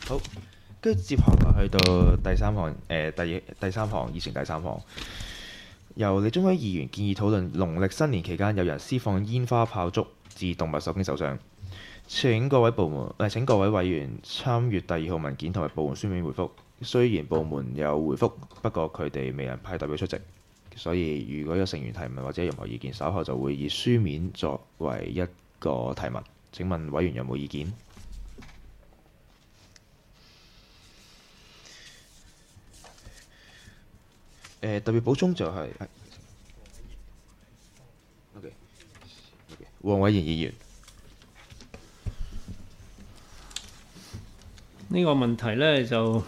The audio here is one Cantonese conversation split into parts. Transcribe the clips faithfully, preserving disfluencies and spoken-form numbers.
好，跟住接下來去到第三項，誒、呃、第第三項，議程第三項，由李宗偉議員建議討論農曆新年期間有人施放煙花炮竹至動物受驚受傷。請各位部門誒、呃、請各位委員參閱第二號文件同埋部門書面回覆。雖然部門有回覆，不過佢哋未能派代表出席，所以如果有成員提問或者任何意見，稍後就會以書面作為一個提問。請問委員有冇意見？誒、特別補充就係、係、OK OK，黃偉賢議員。 呢個問題呢，就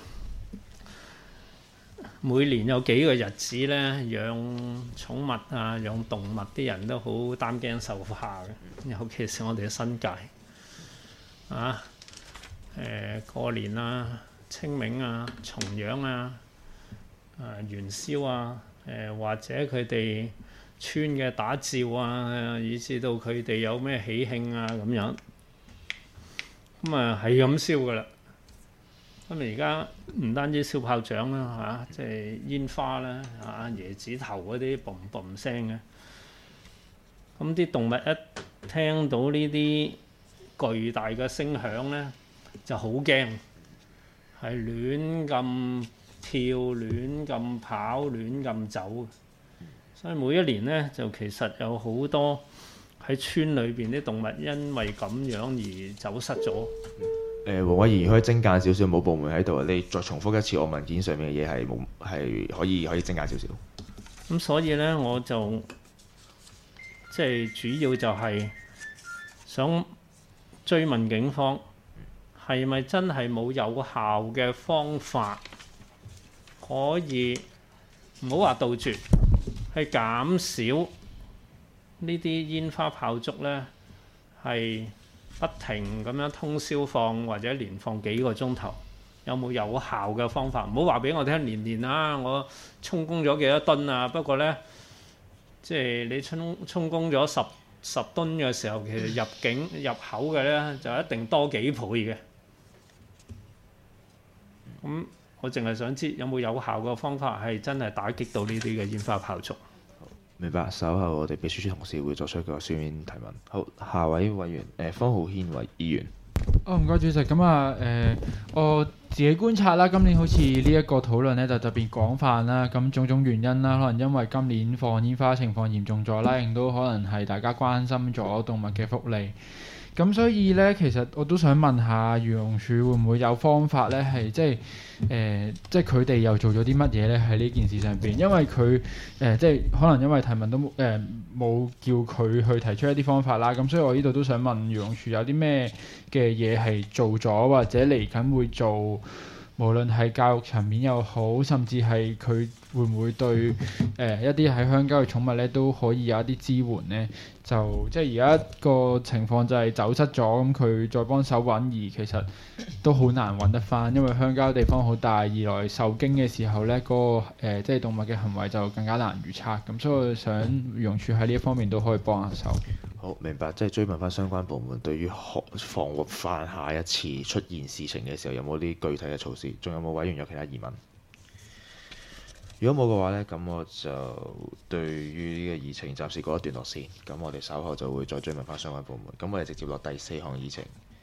每年有幾個日子呢，養寵物啊、養動物啲人都好擔驚受怕嘅，尤其是我哋嘅新界啊，誒、呃、過年啊、清明啊、重陽啊、啊元宵啊，誒、呃、或者佢哋村嘅打醮啊，以至到佢哋有咩喜慶啊咁樣，咁啊係咁燒噶啦。咁而家唔單止燒炮仗啦，嚇，即係煙花啦，嚇，椰子頭嗰啲嘣嘣聲嘅。咁啲動物一聽到呢啲巨大嘅聲響咧，就好驚，係亂咁跳、亂咁跑、亂咁走。所以每一年咧，就其實有好多喺村裏邊啲動物因為咁樣而走失咗。 誒，黃偉賢可以精簡少少，冇部門喺度，你再重複一次我文件上面嘅嘢係冇係可以可以精簡少少。 咁所以咧，我就即係主要就係想追問警方，係咪真係冇有效嘅方法可以唔好話杜絕，係減少呢啲煙花炮竹咧，係不停咁樣通宵放或者連放幾個鐘頭，有冇有，有效嘅方法？唔好話俾我聽，年年啊，我充公咗幾多噸啊？不過呢，即係你充充公咗十十噸嘅時候，其實入境入口嘅呢就一定多幾倍嘅。咁我淨係想知有冇有，有效嘅方法係真係打擊到呢啲嘅煙花炮竹。 明白，稍後我哋秘書處同事會作出一個書面提問。好，下位委員誒、呃、方浩軒委議員。 哦，唔該主席。咁啊誒，我自己觀察啦，今年好似呢一個討論咧就特別廣泛啦。咁種種原因啦，可能因為今年放煙花情況嚴重咗啦，亦都可能係大家關心咗動物嘅福利。咁所以咧，其實我都想問下漁農署會唔會有方法咧，係即係誒、呃，即係佢哋又做咗啲乜嘢咧喺呢件事上邊？因為佢誒、呃，即係可能因為提問都誒冇、呃、叫佢去提出一啲方法啦。咁所以我呢度都想問漁農署有啲咩嘅嘢係做咗，或者嚟緊會做，無論係教育層面又好，甚至係佢會唔會對誒、呃、一啲喺鄉郊嘅寵物咧都可以有一啲支援咧？就即係而家個情況就係走失咗，咁佢再幫手揾，而其實都好難揾得翻，因為鄉郊地方好大，二來受驚嘅時候咧，嗰、嗰個、呃、即係動物嘅行為就更加難預測。咁所以我想漁農署喺呢一方面都可以幫下手。 好，明白，即係追問翻相關部門對於防範下一次出現事情嘅時候有冇啲具體嘅措施？仲有冇委員有其他疑問？如果冇嘅話呢，咁我就對於呢個議程暫時告一段落先。咁我哋稍後就會再追問翻相關部門。咁我哋直接落第四項議程。